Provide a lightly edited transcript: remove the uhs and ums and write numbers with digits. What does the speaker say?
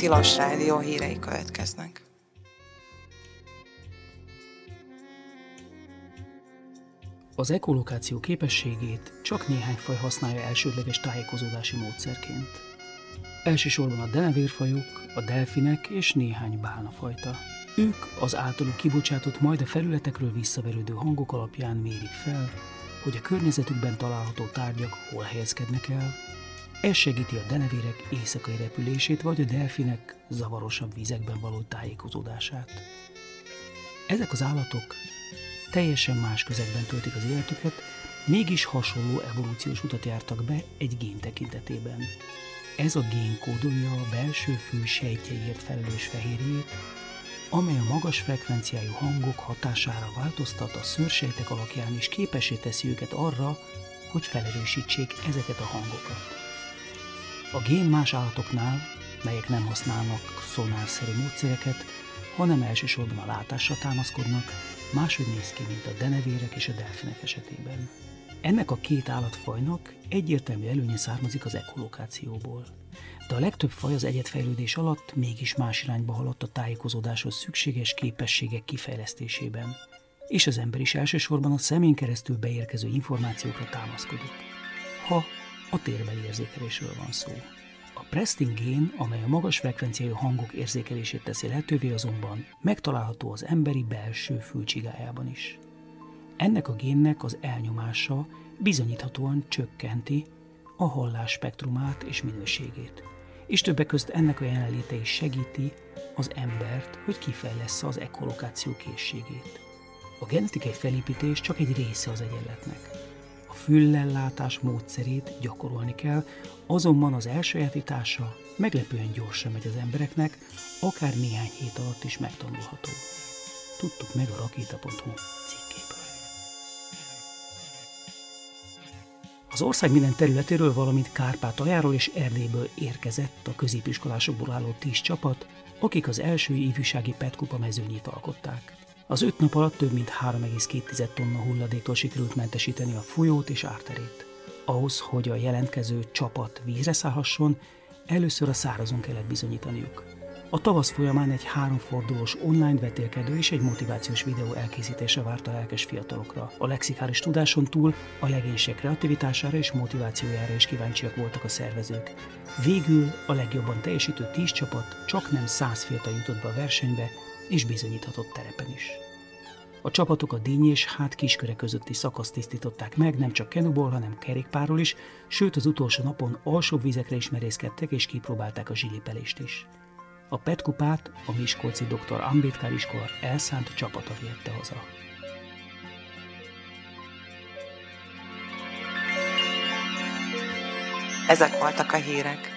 Tilos Rádió hírei következnek. Az ekolokáció képességét csak néhány faj használja elsődleges tájékozódási módszerként. Elsősorban a denevérfajok, a delfinek és néhány bálnafajta. Ők az általuk kibocsátott, majd a felületekről visszaverődő hangok alapján mérik fel, hogy a környezetükben található tárgyak hol helyezkednek el. Ez segíti a denevérek éjszakai repülését, vagy a delfinek zavarosabb vizekben való tájékozódását. Ezek az állatok teljesen más közegben töltik az életüket, mégis hasonló evolúciós utat jártak be egy gén tekintetében. Ez a gén kódolja a belső fül sejtjeiért felelős fehérjét, amely a magas frekvenciájú hangok hatására változtat a szőrsejtek alakján, és képessé teszi őket arra, hogy felerősítsék ezeket a hangokat. A gén más állatoknál, melyek nem használnak szonárszerű módszereket, hanem elsősorban a látásra támaszkodnak, máshogy néz ki, mint a denevérek és a delfinek esetében. Ennek a két állatfajnak egyértelmű előnye származik az ekolokációból. De a legtöbb faj az egyedfejlődés alatt mégis más irányba haladt a tájékozódáshoz szükséges képességek kifejlesztésében, és az ember is elsősorban a szemén keresztül beérkező információkra támaszkodik, ha a térbeli érzékelésről van szó. A Prestin gén, amely a magas frekvenciájú hangok érzékelését teszi lehetővé, azonban megtalálható az emberi belső fülcsigájában is. Ennek a génnek az elnyomása bizonyíthatóan csökkenti a hallás spektrumát és minőségét, és többek közt ennek a jelenléte is segíti az embert, hogy kifejlessze az ekolokáció készségét. A genetikai felépítés csak egy része az egyenletnek. A füllellátás módszerét gyakorolni kell, azonban az elsajátítása meglepően gyorsan megy az embereknek, akár néhány hét alatt is megtanulható. Tudtuk meg a rakéta.hu cikkéből. Az ország minden területéről, valamint Kárpátaljáról és Erdélyből érkezett a középiskolásokból álló 10 csapat, akik az első ifjúsági PET-kupa mezőnyét alkották. Az 5 nap alatt több mint 3,2 tonna hulladéktól sikerült mentesíteni a folyót és árterét. Ahhoz, hogy a jelentkező csapat vízre szállhasson, először a szárazon kellett bizonyítaniuk. A tavasz folyamán egy 3 fordulós online vetélkedő és egy motivációs videó elkészítése várta a lelkes fiatalokra. A lexikális tudáson túl a legénység kreativitására és motivációjára is kíváncsiak voltak a szervezők. Végül a legjobban teljesítő 10 csapat csaknem 100 fiatal jutott be a versenybe, és bizonyíthatott terepen is. A csapatok a Díny és Hát Kisköre közötti szakaszt tisztították meg, nem csak kenuból, hanem kerékpárról is, sőt az utolsó napon alsóbb vizekre is merészkedtek és kipróbálták a zsilipelést is. A PET-kupát a miskolci Dr. Ambedkar iskola elszánt csapata vihette haza. Ezek voltak a hírek.